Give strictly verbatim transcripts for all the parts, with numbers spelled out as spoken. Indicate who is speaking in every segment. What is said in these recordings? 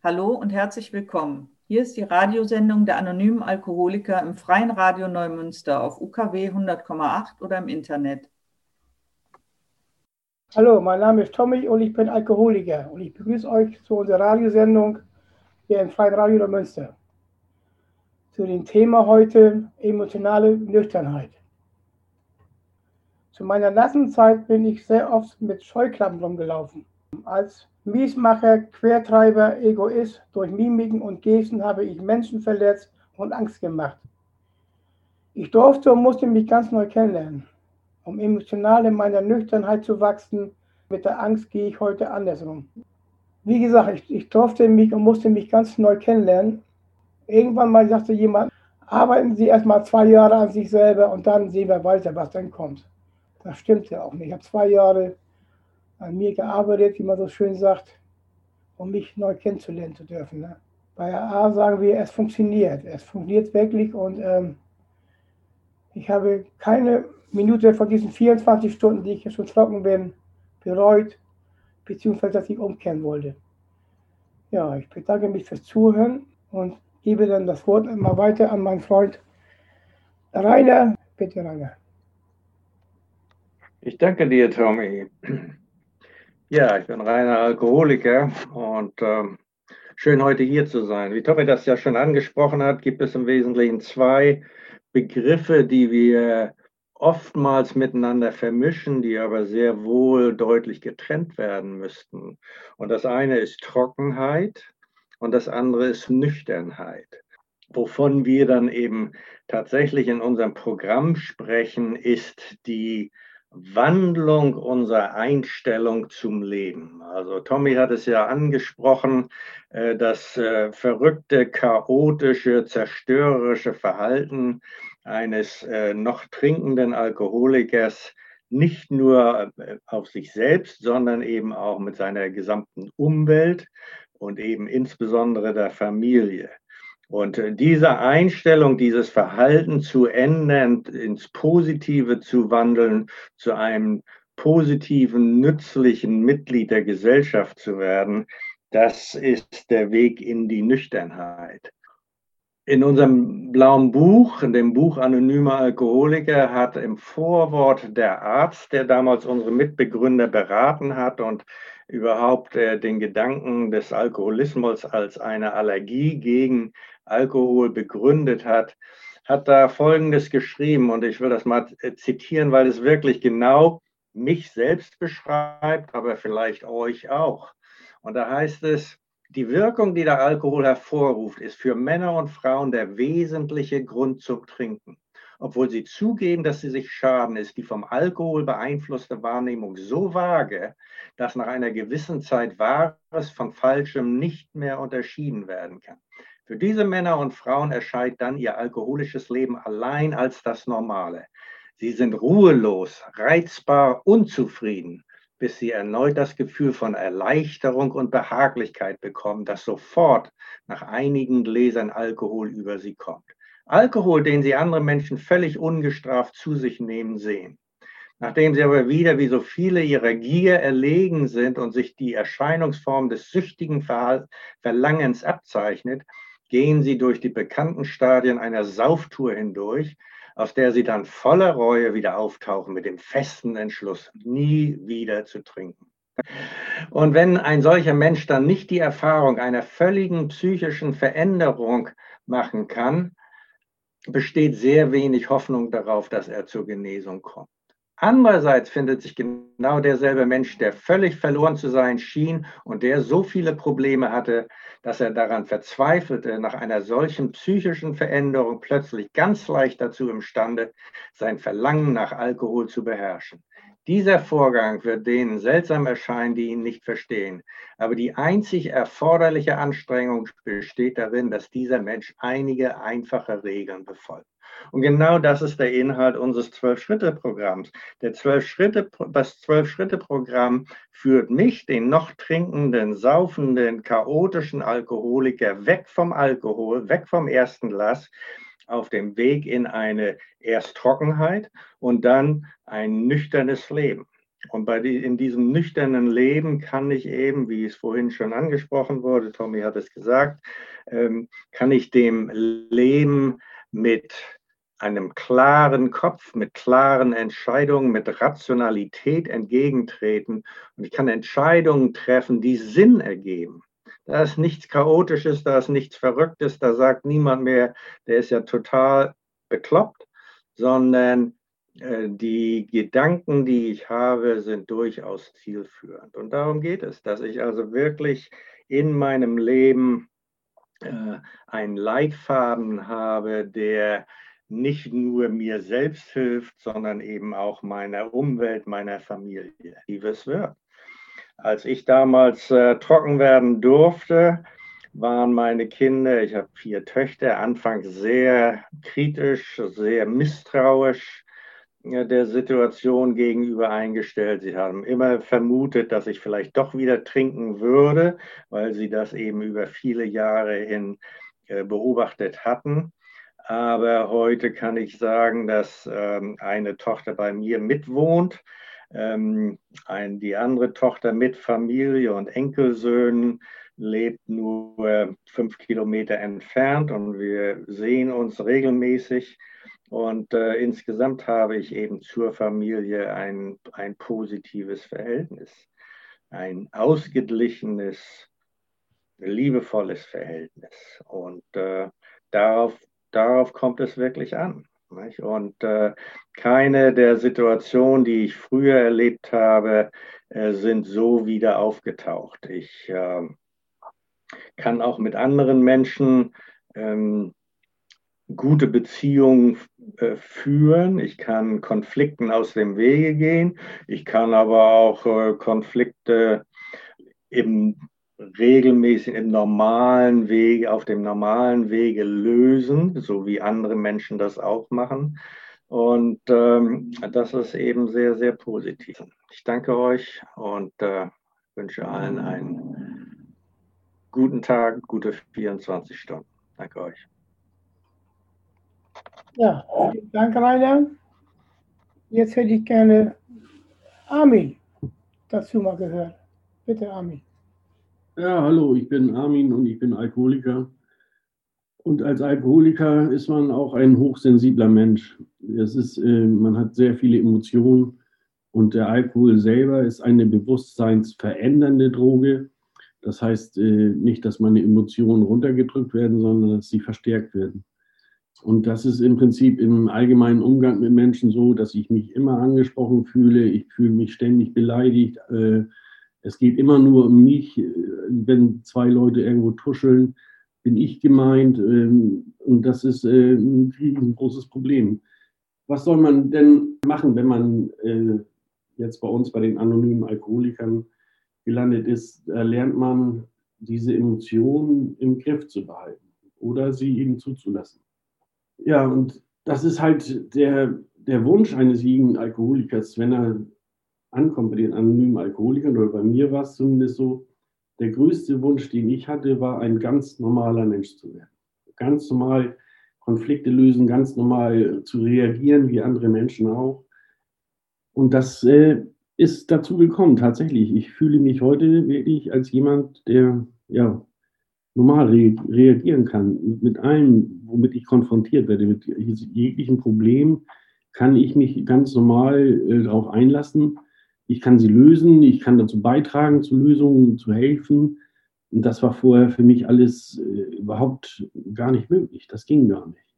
Speaker 1: Hallo und herzlich willkommen. Hier ist die Radiosendung der anonymen Alkoholiker im Freien Radio Neumünster auf U K W hundert Komma acht oder im Internet.
Speaker 2: Hallo, mein Name ist Tommy und ich bin Alkoholiker und ich begrüße euch zu unserer Radiosendung hier im Freien Radio Neumünster. Zu dem Thema heute emotionale Nüchternheit. Zu meiner Nassenzeit bin ich sehr oft mit Scheuklappen rumgelaufen. Als Miesmacher, Quertreiber, Egoist, durch Mimiken und Gesten habe ich Menschen verletzt und Angst gemacht. Ich durfte und musste mich ganz neu kennenlernen. Um emotional in meiner Nüchternheit zu wachsen, mit der Angst gehe ich heute andersrum. Wie gesagt, ich, ich durfte mich und musste mich ganz neu kennenlernen. Irgendwann mal sagte jemand, arbeiten Sie erstmal zwei Jahre an sich selber und dann sehen wir weiter, was dann kommt. Das stimmt ja auch nicht. Ich habe zwei Jahre an mir gearbeitet, wie man so schön sagt, um mich neu kennenzulernen zu dürfen. Ne? Bei A A sagen wir, es funktioniert. Es funktioniert wirklich und ähm, ich habe keine Minute von diesen vierundzwanzig Stunden, die ich jetzt schon trocken bin, bereut, beziehungsweise dass ich umkehren wollte. Ja, ich bedanke mich fürs Zuhören und gebe dann das Wort immer weiter an meinen Freund Rainer. Bitte, Rainer.
Speaker 3: Ich danke dir, Tommy. Ja, ich bin reiner Alkoholiker und ähm, schön heute hier zu sein. Wie Tommy das ja schon angesprochen hat, gibt es im Wesentlichen zwei Begriffe, die wir oftmals miteinander vermischen, die aber sehr wohl deutlich getrennt werden müssten. Und das eine ist Trockenheit und das andere ist Nüchternheit. Wovon wir dann eben tatsächlich in unserem Programm sprechen, ist die Wandlung unserer Einstellung zum Leben. Also Tommy hat es ja angesprochen, das verrückte, chaotische, zerstörerische Verhalten eines noch trinkenden Alkoholikers nicht nur auf sich selbst, sondern eben auch mit seiner gesamten Umwelt und eben insbesondere der Familie. Und diese Einstellung, dieses Verhalten zu ändern, ins Positive zu wandeln, zu einem positiven, nützlichen Mitglied der Gesellschaft zu werden, das ist der Weg in die Nüchternheit. In unserem blauen Buch, in dem Buch Anonyme Alkoholiker, hat im Vorwort der Arzt, der damals unsere Mitbegründer beraten hat und überhaupt äh, den Gedanken des Alkoholismus als eine Allergie gegen Alkohol begründet hat, hat da Folgendes geschrieben und ich will das mal zitieren, weil es wirklich genau mich selbst beschreibt, aber vielleicht euch auch. Und da heißt es: Die Wirkung, die der Alkohol hervorruft, ist für Männer und Frauen der wesentliche Grund zum Trinken. Obwohl sie zugeben, dass sie sich schaden, ist die vom Alkohol beeinflusste Wahrnehmung so vage, dass nach einer gewissen Zeit Wahres von Falschem nicht mehr unterschieden werden kann. Für diese Männer und Frauen erscheint dann ihr alkoholisches Leben allein als das Normale. Sie sind ruhelos, reizbar, unzufrieden, bis sie erneut das Gefühl von Erleichterung und Behaglichkeit bekommen, das sofort nach einigen Gläsern Alkohol über sie kommt. Alkohol, den sie andere Menschen völlig ungestraft zu sich nehmen sehen. Nachdem sie aber wieder, wie so viele, ihrer Gier erlegen sind und sich die Erscheinungsform des süchtigen Verlangens abzeichnet, gehen sie durch die bekannten Stadien einer Sauftour hindurch, aus der sie dann voller Reue wieder auftauchen mit dem festen Entschluss, nie wieder zu trinken. Und wenn ein solcher Mensch dann nicht die Erfahrung einer völligen psychischen Veränderung machen kann, besteht sehr wenig Hoffnung darauf, dass er zur Genesung kommt. Andererseits findet sich genau derselbe Mensch, der völlig verloren zu sein schien und der so viele Probleme hatte, dass er daran verzweifelte, nach einer solchen psychischen Veränderung plötzlich ganz leicht dazu imstande, sein Verlangen nach Alkohol zu beherrschen. Dieser Vorgang wird denen seltsam erscheinen, die ihn nicht verstehen. Aber die einzig erforderliche Anstrengung besteht darin, dass dieser Mensch einige einfache Regeln befolgt. Und genau das ist der Inhalt unseres Zwölf-Schritte-Programms. Der Zwölf-Schritte, das Zwölf-Schritte-Programm führt mich, den noch trinkenden, saufenden, chaotischen Alkoholiker, weg vom Alkohol, weg vom ersten Glas, auf dem Weg in eine erst Trockenheit und dann ein nüchternes Leben. Und bei die, in diesem nüchternen Leben kann ich eben, wie es vorhin schon angesprochen wurde, Tommy hat es gesagt, ähm, kann ich dem Leben mit einem klaren Kopf, mit klaren Entscheidungen, mit Rationalität entgegentreten. Und ich kann Entscheidungen treffen, die Sinn ergeben. Da ist nichts Chaotisches, da ist nichts Verrücktes, da sagt niemand mehr, der ist ja total bekloppt, sondern äh, die Gedanken, die ich habe, sind durchaus zielführend. Und darum geht es, dass ich also wirklich in meinem Leben äh, einen Leitfaden habe, der nicht nur mir selbst hilft, sondern eben auch meiner Umwelt, meiner Familie, wie es wird. Als ich damals äh, trocken werden durfte, waren meine Kinder, ich habe vier Töchter, anfangs sehr kritisch, sehr misstrauisch äh, der Situation gegenüber eingestellt. Sie haben immer vermutet, dass ich vielleicht doch wieder trinken würde, weil sie das eben über viele Jahre hin äh, beobachtet hatten. Aber heute kann ich sagen, dass ähm, eine Tochter bei mir mitwohnt, ähm, ein, die andere Tochter mit Familie und Enkelsöhnen lebt nur fünf Kilometer entfernt und wir sehen uns regelmäßig. Und äh, insgesamt habe ich eben zur Familie ein, ein positives Verhältnis, ein ausgeglichenes, liebevolles Verhältnis. Und äh, darauf Darauf kommt es wirklich an. Nicht? Und äh, keine der Situationen, die ich früher erlebt habe, äh, sind so wieder aufgetaucht. Ich äh, kann auch mit anderen Menschen ähm, gute Beziehungen äh, führen. Ich kann Konflikten aus dem Wege gehen. Ich kann aber auch äh, Konflikte im regelmäßig im normalen Wege, auf dem normalen Wege lösen, so wie andere Menschen das auch machen. Und ähm, das ist eben sehr, sehr positiv. Ich danke euch und äh, wünsche allen einen guten Tag, gute vierundzwanzig Stunden. Danke euch.
Speaker 2: Ja, danke, Rainer. Jetzt hätte ich gerne Armin dazu mal gehört. Bitte, Armin.
Speaker 4: Ja, hallo, ich bin Armin und ich bin Alkoholiker. Und als Alkoholiker ist man auch ein hochsensibler Mensch. Es ist, äh, man hat sehr viele Emotionen und der Alkohol selber ist eine bewusstseinsverändernde Droge. Das heißt äh, nicht, dass meine Emotionen runtergedrückt werden, sondern dass sie verstärkt werden. Und das ist im Prinzip im allgemeinen Umgang mit Menschen so, dass ich mich immer angesprochen fühle. Ich fühle mich ständig beleidigt. Äh, Es geht immer nur um mich. Wenn zwei Leute irgendwo tuscheln, bin ich gemeint. Und das ist ein riesengroßes Problem. Was soll man denn machen, wenn man jetzt bei uns bei den anonymen Alkoholikern gelandet ist? Da lernt man, diese Emotionen im Griff zu behalten oder sie eben zuzulassen. Ja, und das ist halt der, der Wunsch eines jeden Alkoholikers, wenn er ankommt bei den anonymen Alkoholikern, oder bei mir war es zumindest so, der größte Wunsch, den ich hatte, war, ein ganz normaler Mensch zu werden. Ganz normal Konflikte lösen, ganz normal zu reagieren, wie andere Menschen auch. Und das äh, ist dazu gekommen, tatsächlich. Ich fühle mich heute wirklich als jemand, der ja normal re reagieren kann. Mit allem, womit ich konfrontiert werde, mit jeglichen Problemen, kann ich mich ganz normal äh, darauf einlassen. Ich kann sie lösen, ich kann dazu beitragen, zu Lösungen zu helfen. Und das war vorher für mich alles äh, überhaupt gar nicht möglich. Das ging gar nicht.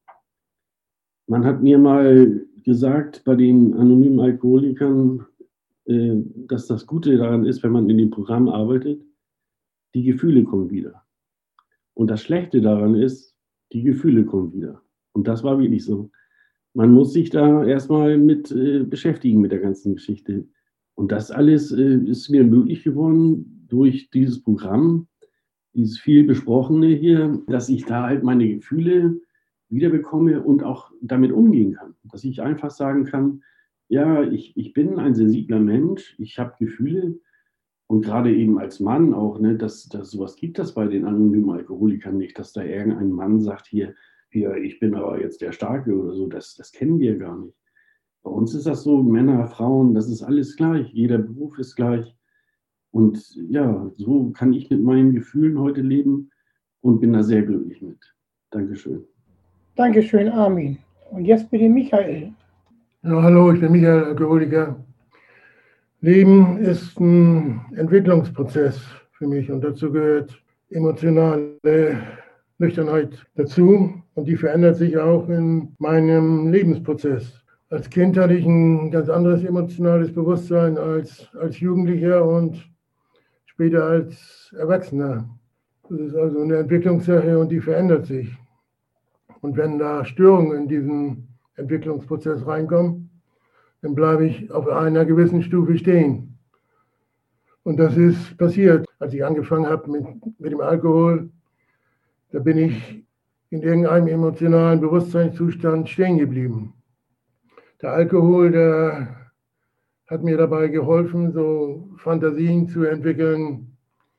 Speaker 4: Man hat mir mal gesagt, bei den anonymen Alkoholikern, äh, dass das Gute daran ist, wenn man in dem Programm arbeitet, die Gefühle kommen wieder. Und das Schlechte daran ist, die Gefühle kommen wieder. Und das war wirklich so. Man muss sich da erstmal mit äh, beschäftigen mit der ganzen Geschichte. Und das alles äh, ist mir möglich geworden durch dieses Programm, dieses viel Besprochene hier, dass ich da halt meine Gefühle wiederbekomme und auch damit umgehen kann. Dass ich einfach sagen kann, ja, ich, ich bin ein sensibler Mensch, ich habe Gefühle und gerade eben als Mann auch, ne, dass, dass sowas gibt das bei den anonymen Alkoholikern nicht, dass da irgendein Mann sagt, hier, hier, ich bin aber jetzt der Starke oder so, das, das kennen wir gar nicht. Bei uns ist das so, Männer, Frauen, das ist alles gleich. Jeder Beruf ist gleich. Und ja, so kann ich mit meinen Gefühlen heute leben und bin da sehr glücklich mit. Dankeschön.
Speaker 2: Dankeschön, Armin. Und jetzt bitte Michael.
Speaker 5: Ja, hallo, ich bin Michael, Alkoholiker. Leben ist ein Entwicklungsprozess für mich und dazu gehört emotionale Nüchternheit dazu und die verändert sich auch in meinem Lebensprozess. Als Kind hatte ich ein ganz anderes emotionales Bewusstsein als, als Jugendlicher und später als Erwachsener. Das ist also eine Entwicklungssache und die verändert sich. Und wenn da Störungen in diesen Entwicklungsprozess reinkommen, dann bleibe ich auf einer gewissen Stufe stehen. Und das ist passiert, als ich angefangen habe mit, mit dem Alkohol. Da bin ich in irgendeinem emotionalen Bewusstseinszustand stehen geblieben. Der Alkohol, der hat mir dabei geholfen, so Fantasien zu entwickeln,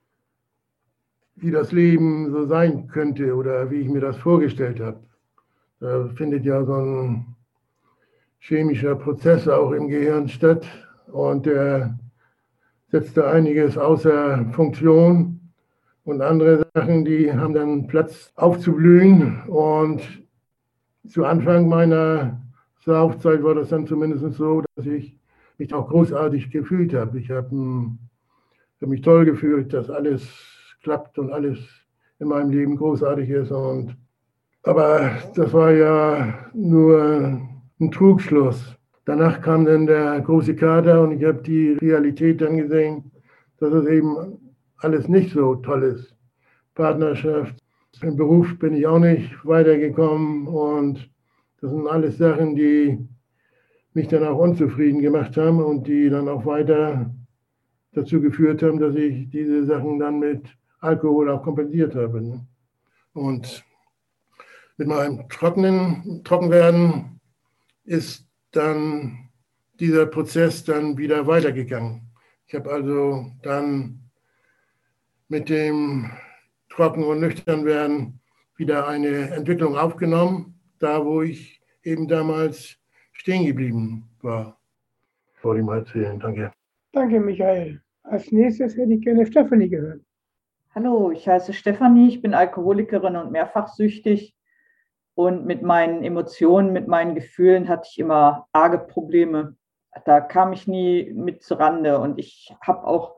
Speaker 5: wie das Leben so sein könnte oder wie ich mir das vorgestellt habe. Da findet ja so ein chemischer Prozess auch im Gehirn statt und der setzt da einiges außer Funktion und andere Sachen, die haben dann Platz aufzublühen. Und zu Anfang meiner Saufzeit war das dann zumindest so, dass ich mich auch großartig gefühlt habe. Ich habe hab mich toll gefühlt, dass alles klappt und alles in meinem Leben großartig ist. Und, aber das war ja nur ein Trugschluss. Danach kam dann der große Kater und ich habe die Realität dann gesehen, dass es eben alles nicht so toll ist. Partnerschaft, im Beruf bin ich auch nicht weitergekommen und das sind alles Sachen, die mich dann auch unzufrieden gemacht haben und die dann auch weiter dazu geführt haben, dass ich diese Sachen dann mit Alkohol auch kompensiert habe. Und mit meinem trockenen Trockenwerden ist dann dieser Prozess dann wieder weitergegangen. Ich habe also dann mit dem Trocken- und Nüchternwerden wieder eine Entwicklung aufgenommen, da wo ich eben damals stehen geblieben war. Wollte ich mal erzählen, danke.
Speaker 2: Danke, Michael. Als nächstes hätte ich gerne Stefanie gehört.
Speaker 1: Hallo, ich heiße Stefanie, ich bin Alkoholikerin und mehrfach süchtig. Und mit meinen Emotionen, mit meinen Gefühlen hatte ich immer arge Probleme. Da kam ich nie mit zurande. Und ich habe auch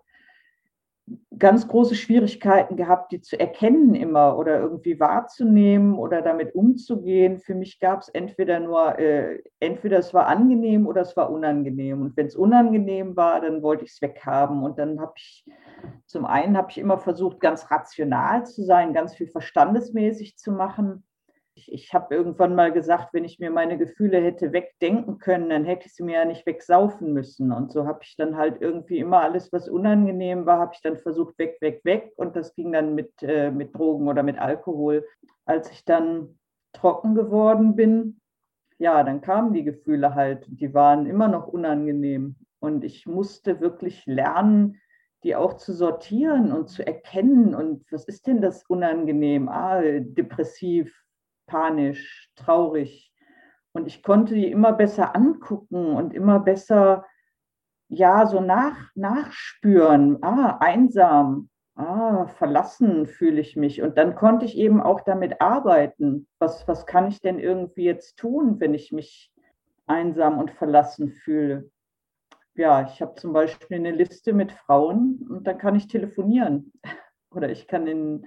Speaker 1: ganz große Schwierigkeiten gehabt, die zu erkennen immer oder irgendwie wahrzunehmen oder damit umzugehen. Für mich gab es entweder nur, äh, entweder es war angenehm oder es war unangenehm. Und wenn es unangenehm war, dann wollte ich es weghaben. Und dann habe ich, zum einen habe ich immer versucht, ganz rational zu sein, ganz viel verstandesmäßig zu machen. Ich, ich habe irgendwann mal gesagt, wenn ich mir meine Gefühle hätte wegdenken können, dann hätte ich sie mir ja nicht wegsaufen müssen. Und so habe ich dann halt irgendwie immer alles, was unangenehm war, habe ich dann versucht, weg, weg, weg. Und das ging dann mit, äh, mit Drogen oder mit Alkohol. Als ich dann trocken geworden bin, ja, dann kamen die Gefühle halt. Die waren immer noch unangenehm. Und ich musste wirklich lernen, die auch zu sortieren und zu erkennen. Und was ist denn das unangenehm? Ah, depressiv, panisch, traurig. Und ich konnte die immer besser angucken und immer besser, ja, so nach, nachspüren. Ah, einsam, ah, verlassen fühle ich mich. Und dann konnte ich eben auch damit arbeiten. Was, was kann ich denn irgendwie jetzt tun, wenn ich mich einsam und verlassen fühle? Ja, ich habe zum Beispiel eine Liste mit Frauen und dann kann ich telefonieren. Oder ich kann in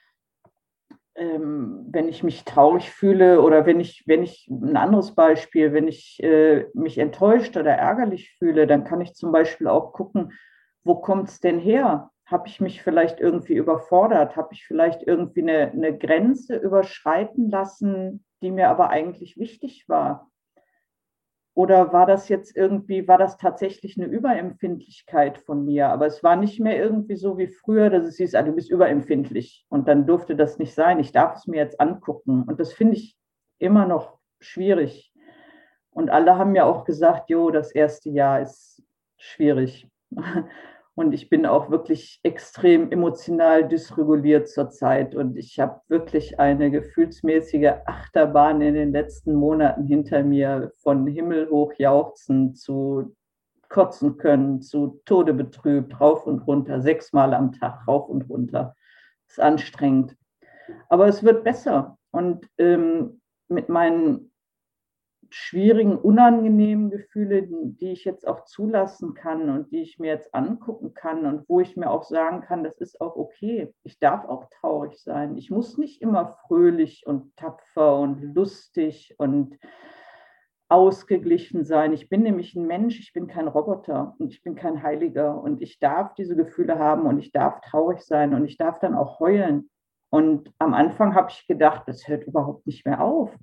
Speaker 1: Ähm, wenn ich mich traurig fühle oder wenn ich, wenn ich, ein anderes Beispiel, wenn ich äh, mich enttäuscht oder ärgerlich fühle, dann kann ich zum Beispiel auch gucken, wo kommt es denn her? Habe ich mich vielleicht irgendwie überfordert? Habe ich vielleicht irgendwie eine, eine Grenze überschreiten lassen, die mir aber eigentlich wichtig war? Oder war das jetzt irgendwie, war das tatsächlich eine Überempfindlichkeit von mir? Aber es war nicht mehr irgendwie so wie früher, dass es hieß, ah, du bist überempfindlich. Und dann durfte das nicht sein. Ich darf es mir jetzt angucken. Und das finde ich immer noch schwierig. Und alle haben mir auch gesagt, jo, das erste Jahr ist schwierig. Und ich bin auch wirklich extrem emotional dysreguliert zurzeit. Und ich habe wirklich eine gefühlsmäßige Achterbahn in den letzten Monaten hinter mir, von himmelhoch jauchzen zu kotzen können, zu Tode betrübt, rauf und runter, sechsmal am Tag, rauf und runter. Das ist anstrengend. Aber es wird besser. Und ähm, mit meinen schwierigen, unangenehmen Gefühle, die ich jetzt auch zulassen kann und die ich mir jetzt angucken kann und wo ich mir auch sagen kann, das ist auch okay. Ich darf auch traurig sein. Ich muss nicht immer fröhlich und tapfer und lustig und ausgeglichen sein. Ich bin nämlich ein Mensch, ich bin kein Roboter und ich bin kein Heiliger und ich darf diese Gefühle haben und ich darf traurig sein und ich darf dann auch heulen. Und am Anfang habe ich gedacht, das hört überhaupt nicht mehr auf.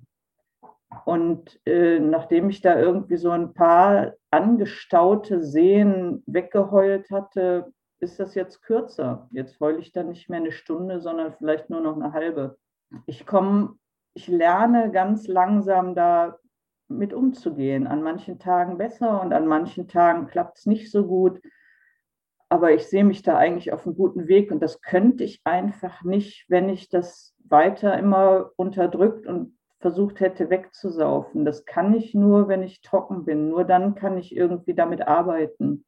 Speaker 1: Und äh, nachdem ich da irgendwie so ein paar angestaute Seen weggeheult hatte, ist das jetzt kürzer. Jetzt heule ich dann nicht mehr eine Stunde, sondern vielleicht nur noch eine halbe. Ich komme, ich lerne ganz langsam da mit umzugehen. An manchen Tagen besser und an manchen Tagen klappt es nicht so gut. Aber ich sehe mich da eigentlich auf einem guten Weg und das könnte ich einfach nicht, wenn ich das weiter immer unterdrückt und versucht hätte wegzusaufen. Das kann ich nur, wenn ich trocken bin. Nur dann kann ich irgendwie damit arbeiten.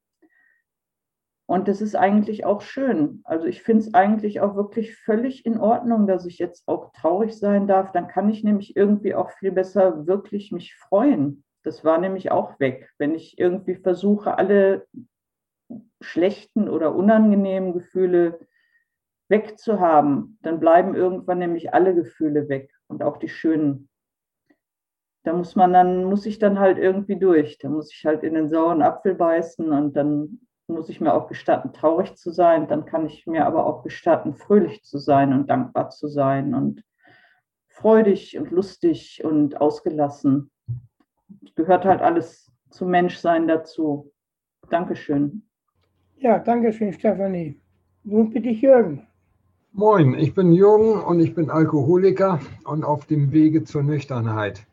Speaker 1: Und das ist eigentlich auch schön. Also ich finde es eigentlich auch wirklich völlig in Ordnung, dass ich jetzt auch traurig sein darf. Dann kann ich nämlich irgendwie auch viel besser wirklich mich freuen. Das war nämlich auch weg. Wenn ich irgendwie versuche, alle schlechten oder unangenehmen Gefühle wegzuhaben, dann bleiben irgendwann nämlich alle Gefühle weg und auch die schönen. Da muss man dann, muss ich dann halt irgendwie durch. Da muss ich halt in den sauren Apfel beißen und dann muss ich mir auch gestatten, traurig zu sein. Dann kann ich mir aber auch gestatten, fröhlich zu sein und dankbar zu sein und freudig und lustig und ausgelassen. Gehört halt alles zum Menschsein dazu. Dankeschön.
Speaker 2: Ja, danke schön, Stefanie. Nun bitte ich Jürgen.
Speaker 6: Moin, ich bin Jürgen und ich bin Alkoholiker und auf dem Wege zur Nüchternheit.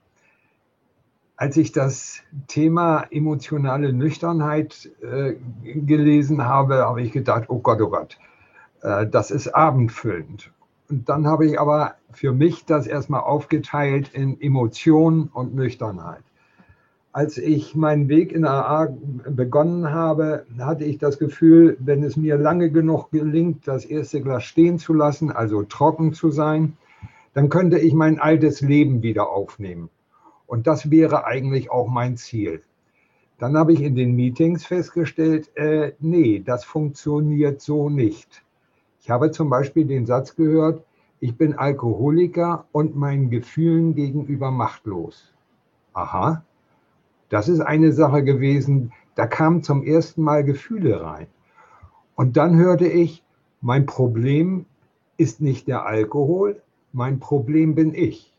Speaker 6: Als ich das Thema emotionale Nüchternheit äh, gelesen habe, habe ich gedacht, oh Gott, oh Gott, äh, das ist abendfüllend. Und dann habe ich aber für mich das erstmal aufgeteilt in Emotion und Nüchternheit. Als ich meinen Weg in A A begonnen habe, hatte ich das Gefühl, wenn es mir lange genug gelingt, das erste Glas stehen zu lassen, also trocken zu sein, dann könnte ich mein altes Leben wieder aufnehmen. Und das wäre eigentlich auch mein Ziel. Dann habe ich in den Meetings festgestellt, äh, nee, das funktioniert so nicht. Ich habe zum Beispiel den Satz gehört, ich bin Alkoholiker und meinen Gefühlen gegenüber machtlos. Aha. Das ist eine Sache gewesen, da kamen zum ersten Mal Gefühle rein. Und dann hörte ich, mein Problem ist nicht der Alkohol, mein Problem bin ich.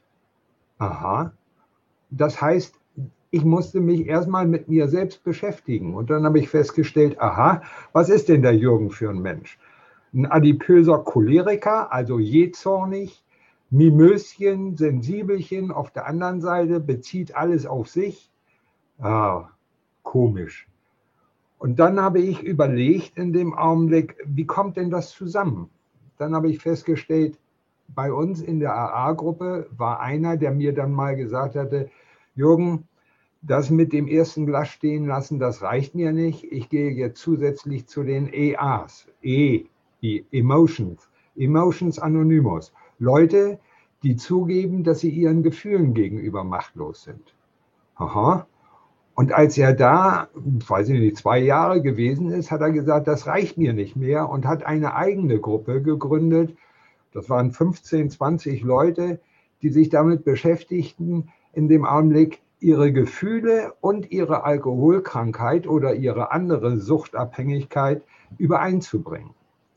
Speaker 6: Aha. Das heißt, ich musste mich erstmal mit mir selbst beschäftigen. Und dann habe ich festgestellt, aha, was ist denn der Jürgen für ein Mensch? Ein adipöser Choleriker, also jähzornig, Mimöschen, Sensibelchen, auf der anderen Seite bezieht alles auf sich. Ah, komisch. Und dann habe ich überlegt in dem Augenblick, wie kommt denn das zusammen? Dann habe ich festgestellt, bei uns in der A A-Gruppe war einer, der mir dann mal gesagt hatte, Jürgen, das mit dem ersten Glas stehen lassen, das reicht mir nicht. Ich gehe jetzt zusätzlich zu den E As. E, wie Emotions. Emotions Anonymous. Leute, die zugeben, dass sie ihren Gefühlen gegenüber machtlos sind. Aha. Und als er da, weiß ich nicht, zwei Jahre gewesen ist, hat er gesagt, das reicht mir nicht mehr und hat eine eigene Gruppe gegründet. Das waren fünfzehn, zwanzig Leute, die sich damit beschäftigten, in dem Augenblick ihre Gefühle und ihre Alkoholkrankheit oder ihre andere Suchtabhängigkeit übereinzubringen.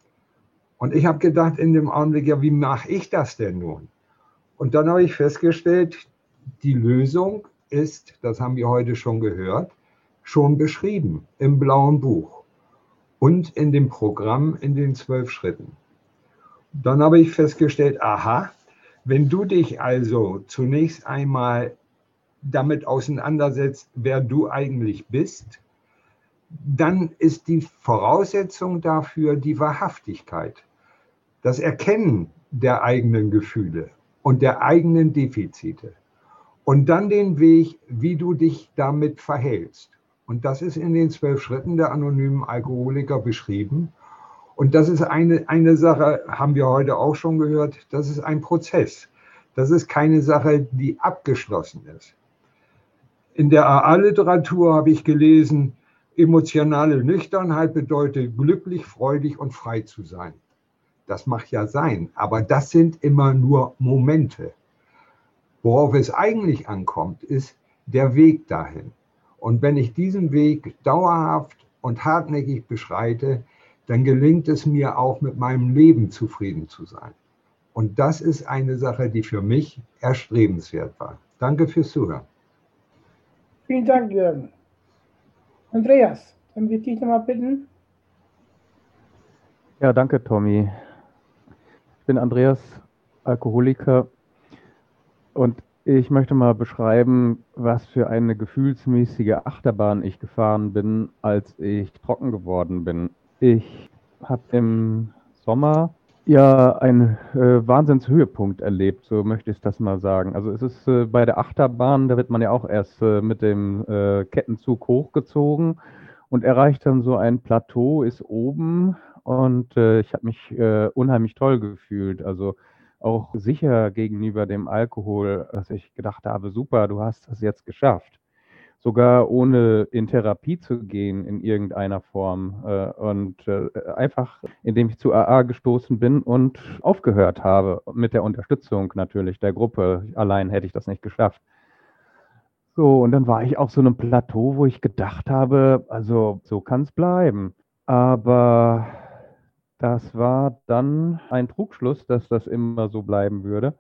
Speaker 6: Und ich habe gedacht in dem Augenblick, ja, wie mache ich das denn nun? Und dann habe ich festgestellt, die Lösung ist, das haben wir heute schon gehört, schon beschrieben im blauen Buch und in dem Programm in den zwölf Schritten. Dann habe ich festgestellt, aha, wenn du dich also zunächst einmal damit auseinandersetzt, wer du eigentlich bist, dann ist die Voraussetzung dafür die Wahrhaftigkeit, das Erkennen der eigenen Gefühle und der eigenen Defizite und dann den Weg, wie du dich damit verhältst. Und das ist in den zwölf Schritten der anonymen Alkoholiker beschrieben. Und das ist eine, eine Sache, haben wir heute auch schon gehört, das ist ein Prozess. Das ist keine Sache, die abgeschlossen ist. In der A A-Literatur habe ich gelesen, emotionale Nüchternheit bedeutet glücklich, freudig und frei zu sein. Das mag ja sein, aber das sind immer nur Momente. Worauf es eigentlich ankommt, ist der Weg dahin. Und wenn ich diesen Weg dauerhaft und hartnäckig beschreite, dann gelingt es mir auch mit meinem Leben zufrieden zu sein. Und das ist eine Sache, die für mich erstrebenswert war. Danke fürs Zuhören.
Speaker 2: Vielen Dank, Jürgen. Andreas, dann würde ich dich nochmal bitten.
Speaker 7: Ja, danke, Tommy. Ich bin Andreas, Alkoholiker, und ich möchte mal beschreiben, was für eine gefühlsmäßige Achterbahn ich gefahren bin, als ich trocken geworden bin. Ich habe im Sommer ja einen äh, Wahnsinnshöhepunkt erlebt, so möchte ich das mal sagen. Also es ist äh, bei der Achterbahn, da wird man ja auch erst äh, mit dem äh, Kettenzug hochgezogen und erreicht dann so ein Plateau, ist oben, und äh, ich habe mich äh, unheimlich toll gefühlt, also auch sicher gegenüber dem Alkohol, dass ich gedacht habe, super, du hast es jetzt geschafft. Sogar ohne in Therapie zu gehen in irgendeiner Form, äh, und äh, einfach, indem ich zu A A gestoßen bin und aufgehört habe, mit der Unterstützung natürlich der Gruppe. Allein hätte ich das nicht geschafft. So, und dann war ich auf so einem Plateau, wo ich gedacht habe, also so kann es bleiben. Aber das war dann ein Trugschluss, dass das immer so bleiben würde.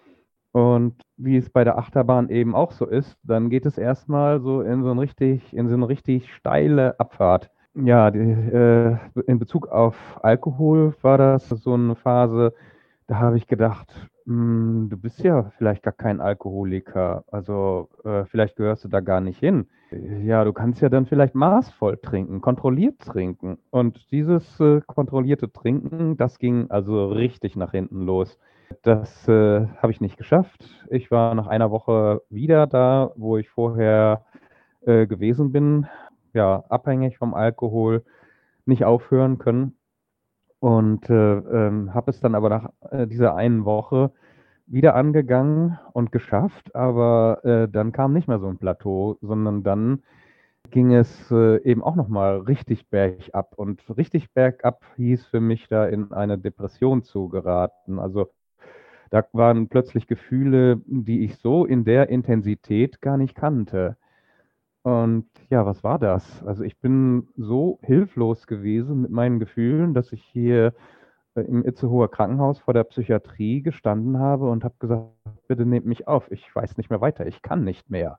Speaker 7: Und wie es bei der Achterbahn eben auch so ist, dann geht es erstmal so in so ein richtig, in so eine richtig steile Abfahrt. Ja, die, äh, in Bezug auf Alkohol war das so eine Phase, da habe ich gedacht, hm, du bist ja vielleicht gar kein Alkoholiker, also äh, vielleicht gehörst du da gar nicht hin. Ja, du kannst ja dann vielleicht maßvoll trinken, kontrolliert trinken. Und dieses äh, kontrollierte Trinken, das ging also richtig nach hinten los. Das äh, habe ich nicht geschafft. Ich war nach einer Woche wieder da, wo ich vorher äh, gewesen bin, ja, abhängig vom Alkohol, nicht aufhören können. Und äh, ähm, habe es dann aber nach äh, dieser einen Woche wieder angegangen und geschafft, aber äh, dann kam nicht mehr so ein Plateau, sondern dann ging es äh, eben auch nochmal richtig bergab. Und richtig bergab hieß für mich, da in eine Depression zu geraten. Also da waren plötzlich Gefühle, die ich so in der Intensität gar nicht kannte. Und ja, was war das? Also ich bin so hilflos gewesen mit meinen Gefühlen, dass ich hier äh, im Itzehoer Krankenhaus vor der Psychiatrie gestanden habe und habe gesagt, bitte nehmt mich auf, ich weiß nicht mehr weiter, ich kann nicht mehr.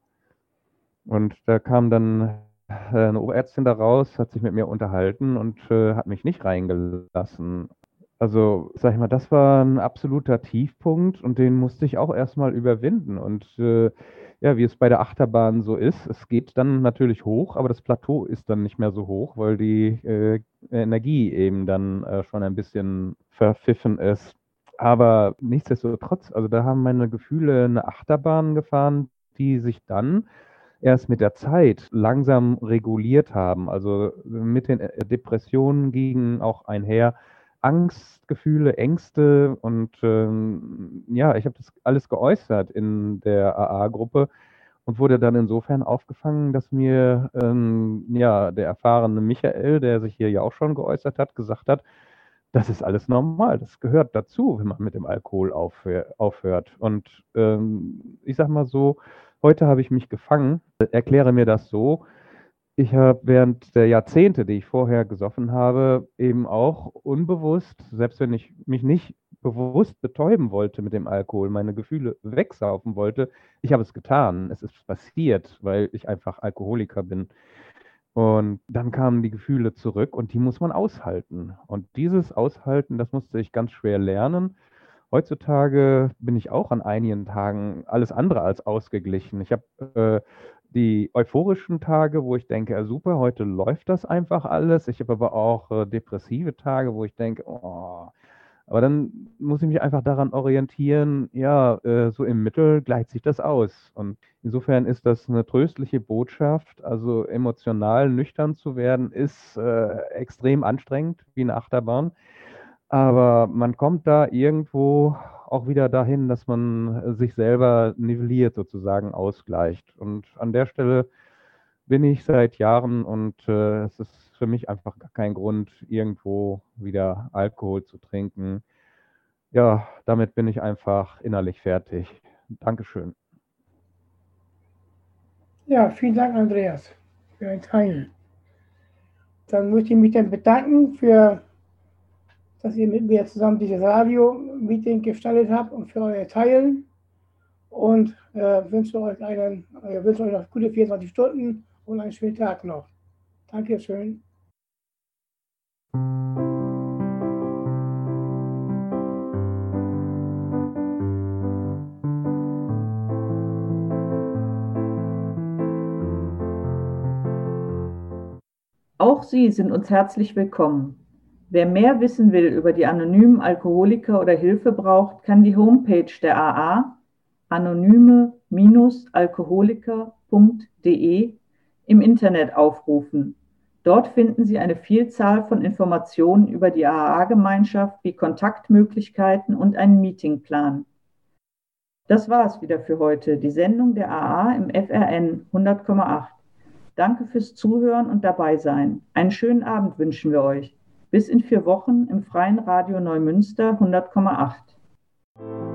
Speaker 7: Und da kam dann äh, eine Oberärztin da raus, hat sich mit mir unterhalten und äh, hat mich nicht reingelassen. Also, sag ich mal, das war ein absoluter Tiefpunkt, und den musste ich auch erstmal überwinden. Und äh, ja, wie es bei der Achterbahn so ist, es geht dann natürlich hoch, aber das Plateau ist dann nicht mehr so hoch, weil die äh, Energie eben dann äh, schon ein bisschen verpfiffen ist. Aber nichtsdestotrotz, also da haben meine Gefühle eine Achterbahn gefahren, die sich dann erst mit der Zeit langsam reguliert haben. Also mit den Depressionen gingen auch einher Angstgefühle, Ängste, und ähm, ja, ich habe das alles geäußert in der A A-Gruppe und wurde dann insofern aufgefangen, dass mir ähm, ja, der erfahrene Michael, der sich hier ja auch schon geäußert hat, gesagt hat, das ist alles normal, das gehört dazu, wenn man mit dem Alkohol aufhör, aufhört. Und ähm, ich sag mal so, heute habe ich mich gefangen, erkläre mir das so: Ich habe während der Jahrzehnte, die ich vorher gesoffen habe, eben auch unbewusst, selbst wenn ich mich nicht bewusst betäuben wollte mit dem Alkohol, meine Gefühle wegsaufen wollte, ich habe es getan. Es ist passiert, weil ich einfach Alkoholiker bin. Und dann kamen die Gefühle zurück und die muss man aushalten. Und dieses Aushalten, das musste ich ganz schwer lernen. Heutzutage bin ich auch an einigen Tagen alles andere als ausgeglichen. Ich habe äh, die euphorischen Tage, wo ich denke, ja, super, heute läuft das einfach alles. Ich habe aber auch äh, depressive Tage, wo ich denke, oh, aber dann muss ich mich einfach daran orientieren, ja, äh, so im Mittel gleicht sich das aus. Und insofern ist das eine tröstliche Botschaft. Also emotional nüchtern zu werden, ist äh, extrem anstrengend, wie eine Achterbahn. Aber man kommt da irgendwo auch wieder dahin, dass man sich selber nivelliert, sozusagen ausgleicht. Und an der Stelle bin ich seit Jahren und äh, es ist für mich einfach gar kein Grund, irgendwo wieder Alkohol zu trinken. Ja, damit bin ich einfach innerlich fertig. Dankeschön.
Speaker 2: Ja, vielen Dank, Andreas, für ein Teilen. Dann möchte ich mich dann bedanken für, dass ihr mit mir zusammen dieses Radio-Meeting gestaltet habt und für euer Teilen. Und äh, wünsche euch einen, äh, wünsche euch noch gute vierundzwanzig Stunden und einen schönen Tag noch. Dankeschön.
Speaker 1: Auch Sie sind uns herzlich willkommen. Wer mehr wissen will über die anonymen Alkoholiker oder Hilfe braucht, kann die Homepage der A A anonyme Alkoholiker punkt de im Internet aufrufen. Dort finden Sie eine Vielzahl von Informationen über die A A-Gemeinschaft wie Kontaktmöglichkeiten und einen Meetingplan. Das war es wieder für heute, die Sendung der A A im F R N hundert Komma acht. Danke fürs Zuhören und dabei sein. Einen schönen Abend wünschen wir euch. Bis in vier Wochen im Freien Radio Neumünster hundert Komma acht.